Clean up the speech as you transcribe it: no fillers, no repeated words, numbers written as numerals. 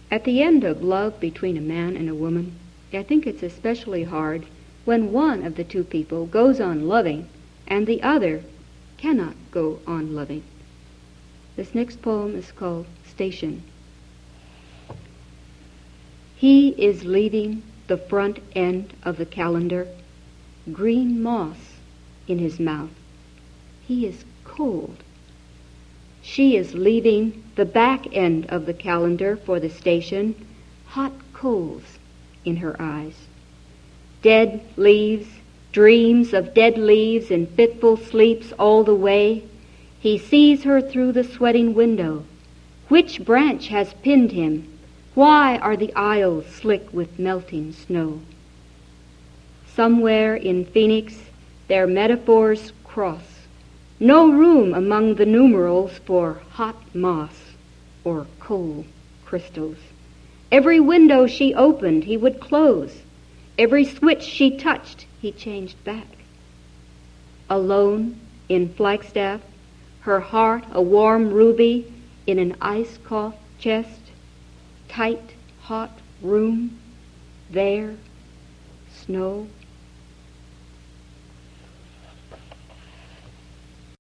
At the end of love between a man and a woman, I think it's especially hard when one of the two people goes on loving and the other cannot go on loving. This next poem is called Station. He is leaving the front end of the calendar, green moss in his mouth. He is cold. She is leaving the back end of the calendar for the station, hot coals in her eyes. Dead leaves, dreams of dead leaves in fitful sleeps all the way. He sees her through the sweating window. Which branch has pinned him? Why are the aisles slick with melting snow? Somewhere in Phoenix their metaphors cross. No room among the numerals for hot moss or coal crystals. Every window she opened he would close. Every switch she touched he changed back. Alone in Flagstaff, her heart a warm ruby in an ice-coughed chest, tight, hot room, there, snow.